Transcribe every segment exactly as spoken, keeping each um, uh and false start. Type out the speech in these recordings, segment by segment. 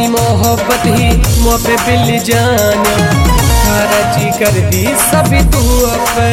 जितनी मोहब्बत ही मुँह पे बिल जान खाराजी कर दी सभी तू पे।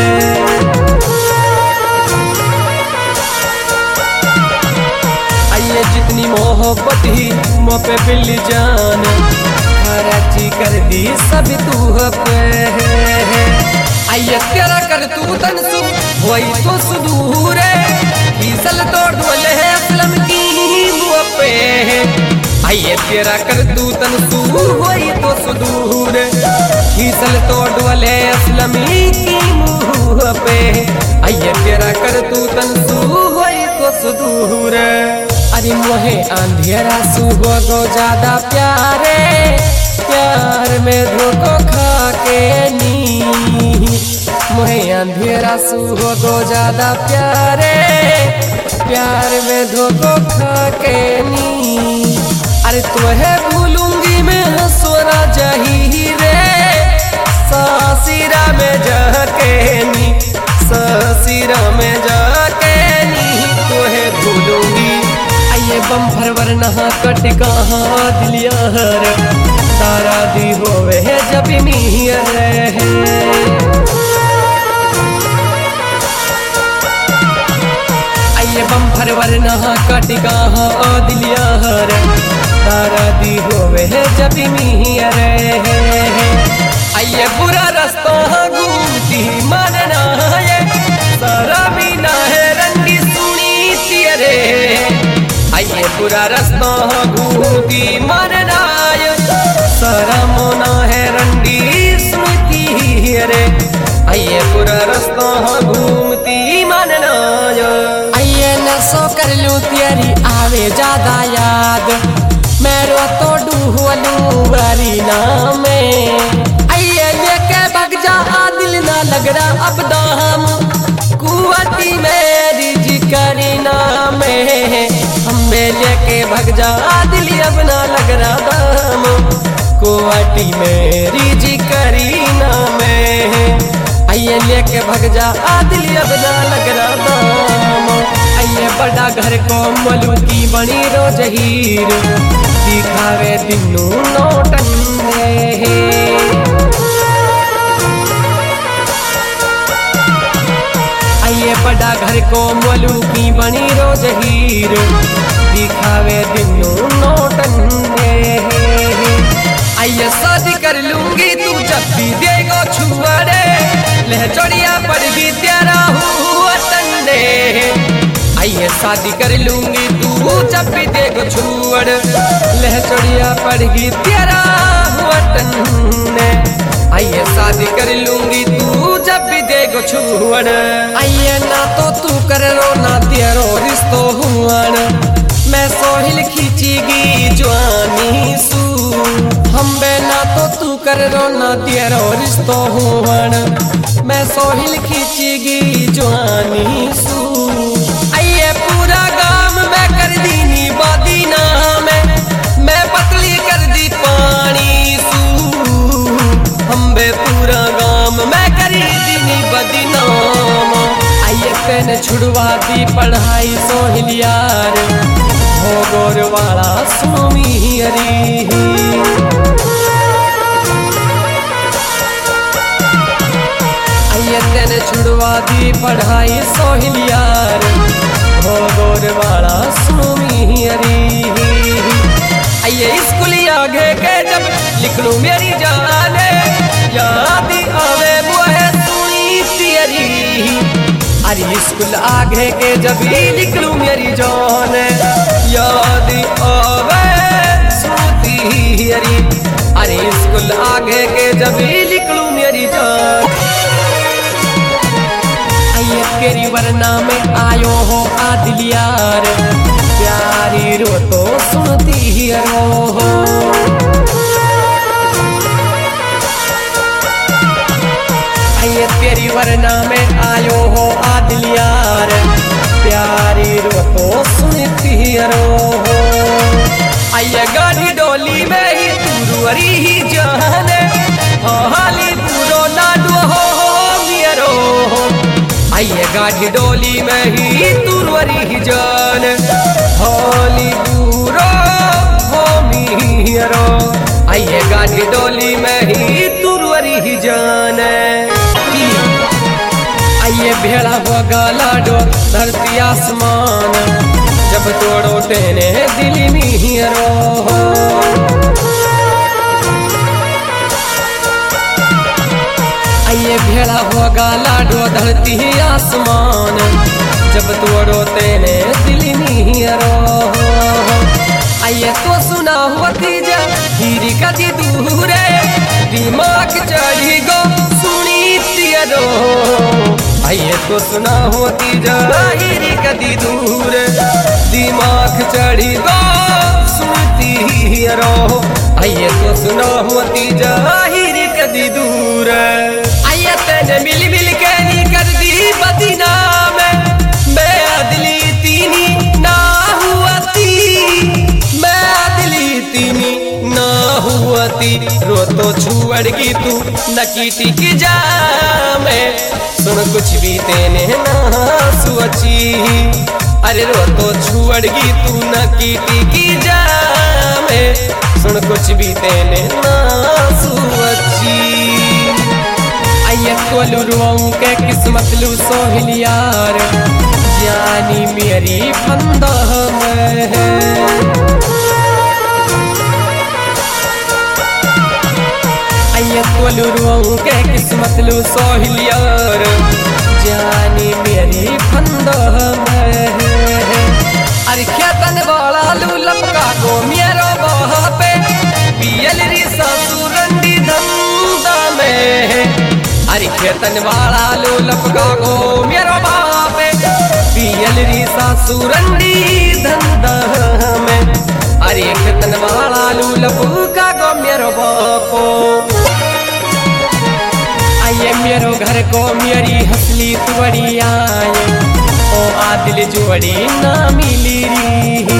आइए जितनी मोहब्बत ही मुँह पे बिल जान खाराजी कर दी सभी तू पे। आइए तेरा कर तू तनसु वही तो सुदूर फीसल तोड़ डोले है असलम की मुँह पे। आइए तेरा कर तू तनसु वही तो सुदूर फीसल तोड़ डोले असलम की मुँह पे। आइए तेरा कर तू तनसु वही तो सुदूर। अरे मोहे अंधेरा सुबह को ज्यादा प्यारे प्यार में धोखो खा के नी मोहे अंधेरा सुबह को ज्यादा प्यारे प्यार में धोखो खा के नी। अरे तुम्हें भूलूंगी मैं सोना जही रे सासिरा में जाके नी सासिरा में जाके नी तुम्हें भूलूंगी। आइए बम फरवर नहा कट कहाँ दिलियार तारा दी होवे है जब मिहिर है। आइए बम फरवर नहा कट कहाँ दिलियार तारा दी होवे है जब मिहिर है। आइए बुरा रास्ता घूमती मानना है सारा मीना है रंगी सुनी तेरे। आइए बुरा रास्ता घूमती मानना सारा मोना है रंडी सुनती रे। आइए पूरा रास्ता घूमती मानना। आइए नसो कर लूं तेरी आवे ज्यादा याद मैं रो तो डूहलू वाली नाम में। आइए लेके भग जा दिल ना लग रहा अब दाम कुवती मेरी जिकरी नाम में। हमें लेके भग जा दिल अब ना लग रहा दाम कुवाटी मेरी जी करीना में। आइए लेके भग जा दिल अब ना लग रहा दाम। आइए बड़ा घर को मलू की बनी रोज हीर दिखावे दिनू नोटन आइए बड़ा घर को मलू की बनी रोज हीर दिखावे दिनू नोटन। आइए शादी कर लूंगी तू जब भी देगा छुआरे लह चढ़िया पर भी तेरा हुआ टंडे। आइए शादी कर लूंगी तू जब भी देगा छुअड़ लह चढ़िया पर भी तेरा हुआ टंडे। आइए शादी कर लूंगी तू जब भी देगा छुअड़। आइए ना तो तू कर रो ना तेरो रिश्तो हुआ मैं सोहिल खींचीगी जवानी सू हम बेना तो तू कर रो ना तेरो रिश्तो हुवन मैं सोहिल खींचीगी जवानी सू। आइए पूरा गाम मैं कर दीनी बादी नाम मैं पतली कर दी पानी सू। हम बे पूरा गाम मैं करी दीनी बादी नाम। आइए पेन छुड़वा दी पढ़ाई सोहिल यार हो गोर वाला सुमी हरी। आइए तेने छुड़वा दी पढ़ाई सोहिल यार हो गोर वाला सुमी हरी। आइए स्कूल आगे के जब लिख लूं मेरी जाने याद आवे मुहे सुनी तेरी। अरे स्कूल आगे के जब लिख लूं मेरी जान याद आवे सुनती हरी। अरे स्कूल आगे के जब लिख लूं मेरी जान। आइए तेरी वरना में आयो हो आदिल यार प्यारी रो तो सुनती रो। आइए तेरी वरना में आयो हो आदिल यार प्यारी रो तो सुनती रो। आइए गाड़ी डोली में ही तुरुअरी ही जाने हाली पूरो नाडो हो मियरो। आइए गाड़ी डोली में ही तुरुअरी ही जाने हाली पूरो हो मियरो। आइए गाड़ी डोली में ही तुरवरी ही जाने आइए भेड़ा होगा लाडो धरती आसमान जब तोड़ो तेने दिल में ही रो आइए भेड़ा होगा लाडो धरती आसमान जब तोड़ो तेने दिल में ही रो आइए तो सुना होती जा हीरी कदी दूरे दिमाग चढ़ी गो सुनी तियरो आइए तो सुना होती जा हीरी कदी दूर दिमाग चढ़ी गो सुनती रो आइए तो सुना होती जा हीरी कदी दूर आइए तेने मिल मिल के नी कर दी बदनाम मैं अदली तीनी ना हुआती ना हुआती रो तो छुअड़गी तू नकीटी की जामे सुन कुछ भी तेने ना सुअची अरे रो तो छुअड़गी तू नकीटी की जामे सुन कुछ भी तेने ना सुअची आइए कोलू रुआऊं के किस्मत लू सोहिल यार जानी मेरी फंदा में आइए कोलू रुआऊं के किस्मत लू सोहिल यार जानी मेरी फंदा में अरे खेतन वाला लू लपका को मेरो वहाँ पे पियल री ससुरंडी धंधा में अरे खेतन वाला लू लपका को मेरो वहाँ पे पियल री ससुरंडी धंधा में अरे खेतन वाला लू लपका को मेरो बापो आइए मेरो घर को मेरी हंसली तुवड़ी आए ओ आदिल जुवड़ी ना मिली री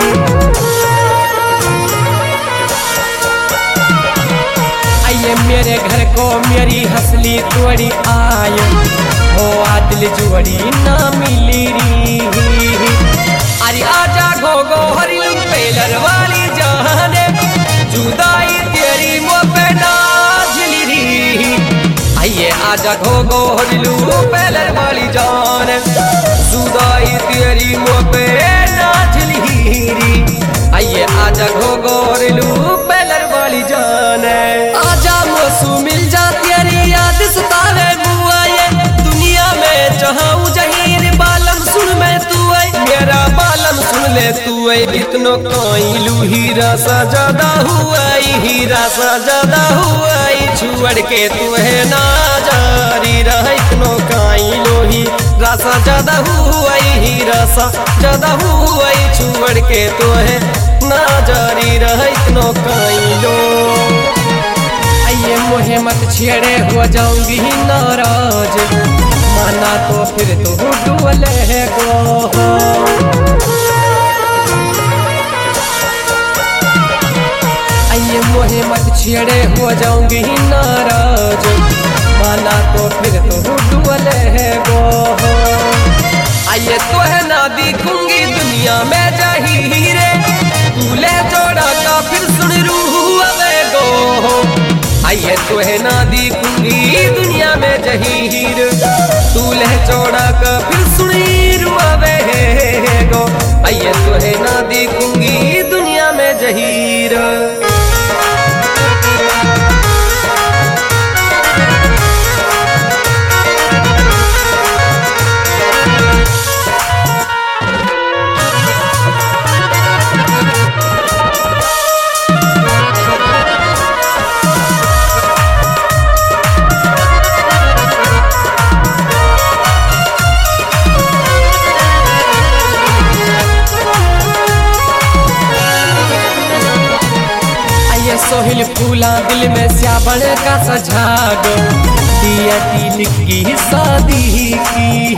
आइए मेरे घर को मेरी हंसली तुवड़ी आए ओ आदिल जुवड़ी ना मिली री अरे आजा गो गो हरी पेलर वाली जाने जुदाई तेरी मोपे नाझली री आइए आजा गो गो हरिलू पेलर वाली जान जुदाई तेरी मोपे नाझली री आइए आजा गो गो हरिलू पेलर वाली जान आजा मोसू मिल जा तेरी याद सतावे मुआए दुनिया में जहां जहीर बालम सुन मैं तू आई मेरा बालम सुन ले तू आई इतनो काइलू हीरा सा ज्यादा हुआ हीरा सा ज्यादा हुआ छुअड़ के तू है ना जारी रह इतनो काइलो ही रासा ज्यादा हुआ हीरा सा ज्यादा हुआ छुअड़ के तू है ना जारी रह इतनो काइलो आइए मोहे मत छेड़े हो जाऊंगी नाराज माना तो फिर तू डुबले गो आइए मोहे मत छेड़े हो जाऊंगी नाराज माना तो फिर तो डुबले गो आइए तो है ना दिखूंगी दुनिया में जहीरे तूले जोड़ा का फिर सुन रूह अवे गो आइए तो है ना दिखूंगी दुनिया में जहीर तूले जोड़ा का फिर सुनी रूह अवे गो आइए तो है ना दिखूंगी दुनिया में जहीर सोहिल फूला दिल में स्याबन का सजाग दिया तिलक की शादी की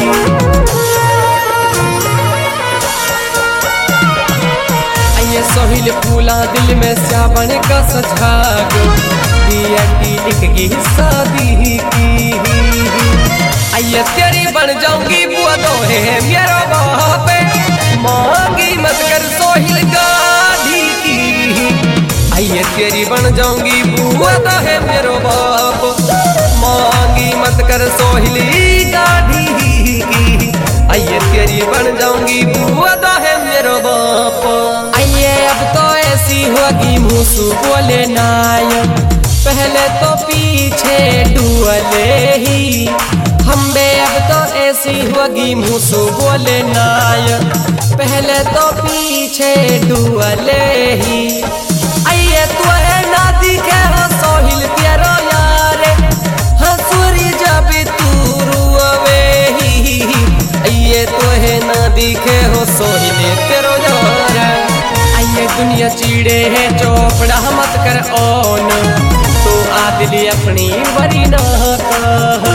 आइए सोहिल फूला दिल में स्याबन का सजाग दिया तिलक की शादी की आइए तेरी बन जाऊंगी बुआ तो है मेरा बाप मांगी मत कर सोहिल गाधी की आइए तेरी बन जाऊंगी बुआ तो है मेरो बाप। मांगी मत कर सोहली गाढ़ी की, आइए तेरी बन जाऊंगी बुआ तो है मेरो बाप। आइए अब तो ऐसी होगी मुसु बोले नायक, पहले तो पीछे डुअले ही। हम बे अब तो ऐसी होगी मुसु बोले नायक, पहले तो पीछे डुअले ही। आइए तू है ना दिखे हो सोहिल तेरो यारे, हंसुरी जब तू रुआवे ही। आइए तू है ना दिखे हो सोहिल तेरो यारे। आइए दुनिया चीड़े है चौपड़ा मत कर ओन, तो आदिली अपनी बड़ी ना कह।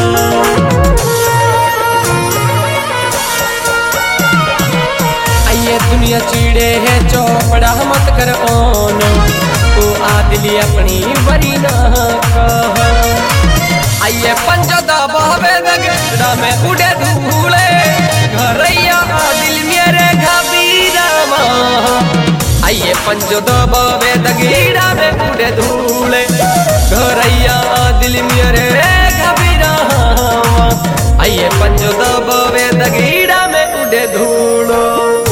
आइए दुनिया चीड़े है चौपड़ा मत कर ओन, तो आदिली अपनी बड़ी ना कह। आइए पंचदा बहवे दगड़ा में उड़े धूले, घरैया आदिल मेरे घबीरा माँ। आइए पंचो दबावे दगीड़ा में उड़े धूले, घरैया दिल मेरे घबीरा। आइए पंचो दबावे दगीड़ा में उड़े धूलो।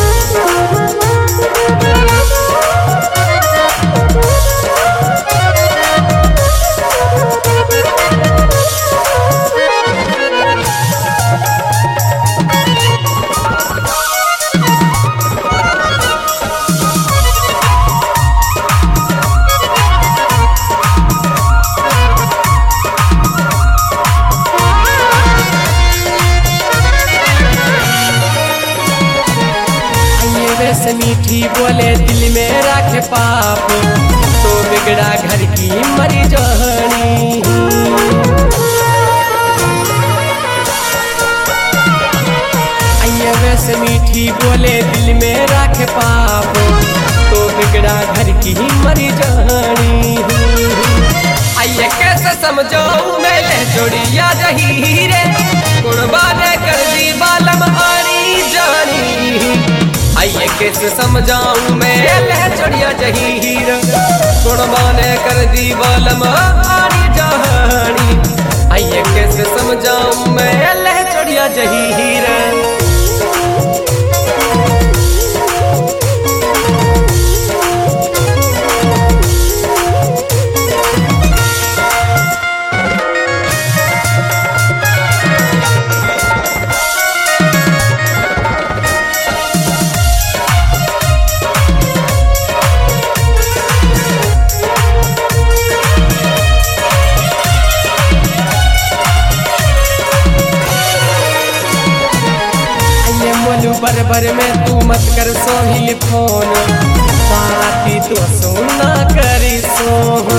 से मीठी बोले दिल में रखे पाप, तो बिगड़ा घर की मरी जानी। आइए वैसे मीठी बोले दिल में रखे पाप, तो बिगड़ा घर की मरी जानी। आइए कैसे समझाऊं मैं ले जोड़िया जहीरे, कुर्बान कर दी बालम आनी जानी। आइए कैसे समझाऊं मैं लह चढ़िया जहीर, कुर्बान कर दी बालम आनी जानी। आइए कैसे समझाऊं मैं लह चढ़िया जहीर। बरबर में तू मत कर सोहिल फोन, साथी तो सुना करी सो।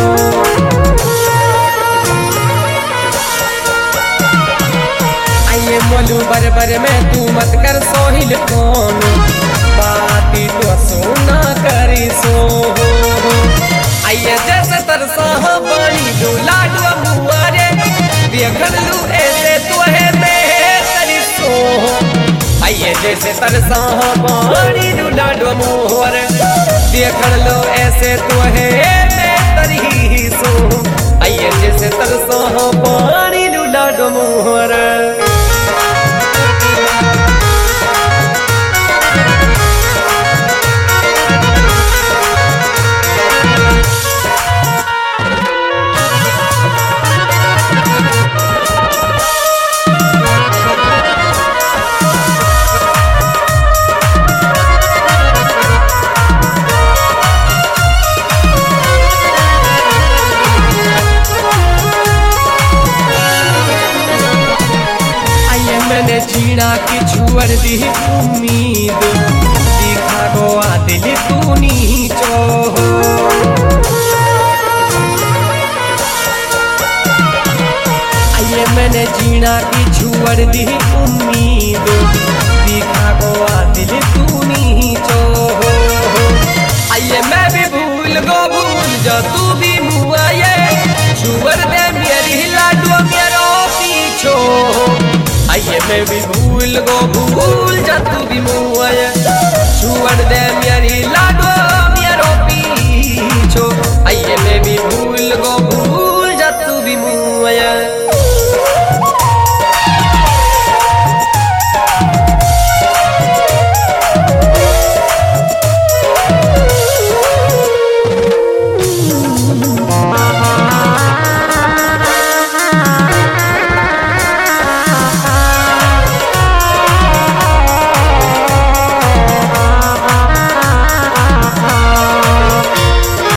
आइए मोलू बरबर में तू मत कर सोहिल फोन, बाती तो सुना करी सो। आइए जैसे तरसा बड़ी डोला डुआरे, देखन लू ऐसे तो है मेरी सो। आइए जैसे तरसा पानी डूला डोमोर, देखन लो ऐसे तो है तरी सो। आइए जैसे तरसा पानी डूला डोमोर। जीना की छुअर दी उम्मीद, दिखा गोआ दिल तू नीचो। आइए मैंने जीना की छुअर दी उम्मीद, दिखा गोआ दिल तू नीचो। आइए मैं भी भूल गो भूल जा तू भी मुआ, ये छुअर दे मेरी लाडो मेरो पीछो। आइए मैं भी भूल गो भूल जा तू भी मुआ, छुअर दे